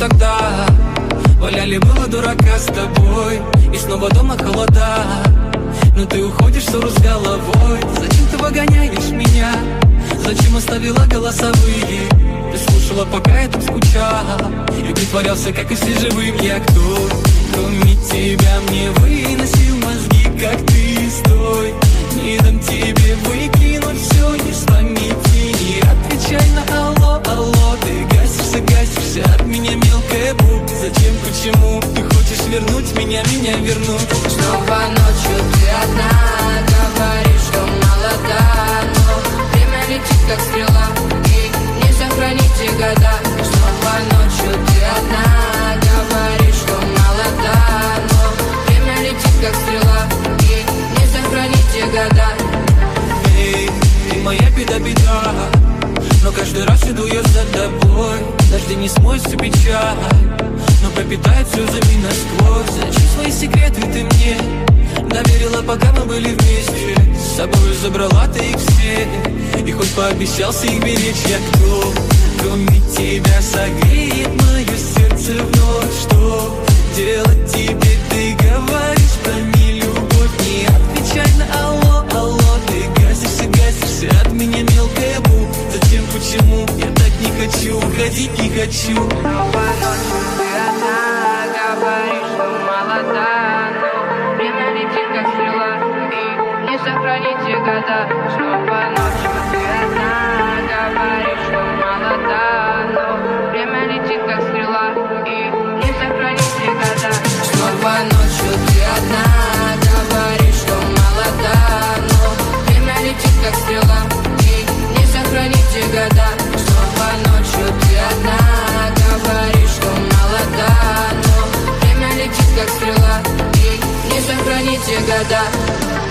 тогда валяли было дурака с тобой, и снова дома холода. Но ты уходишь ссору с головой. Зачем ты выгоняешь меня? Зачем оставила голосовые? Ты слушала, пока я тут скучал, и притворялся, как и все живым. Я кто? Кроме тебя мне выносил мозги, как ты. Стой, не дам тебе выкинуть все из памяти. Не отвечай на алло, алло. Ты гасишься от меня, мелкая бу. Зачем, почему ты хочешь вернуть меня вернуть? Снова ночью ты одна, говоришь, что молода, но время летит, как стрела, и не сохранить те года. Снова ночью ты одна, говоришь, что молода, но время летит, как стрела, и не сохранить те года. Эй, ты моя беда, но каждый раз иду я за тобой. Дожди не смоют всю печаль, но пропитают слезами насквозь. Зачем свои секреты ты мне доверила, пока мы были вместе? С собой забрала ты их все, и хоть пообещался их беречь. Я кто? Кроме тебя согреет мое сердце вновь. Что делать тебе? Ты говоришь про нелюбовь. Не отвечай на алло, алло. Ты гасишься от меня, мелкая бу. Зачем, почему? Я так не хочу, уходить не хочу. Снова ночью ты одна, говоришь, что молода, но время летит, как стрела, и не сохранить те года. Снова ночью ты одна, говоришь, что молода, но время летит, как стрела, и не сохранить те года. Снова ночью ты одна, говоришь, что молода, но время летит, как стрела, и не сохранить те года. Снова ночью ты одна, говоришь, что молода, но время летит, как стрела, и не сохранить те года.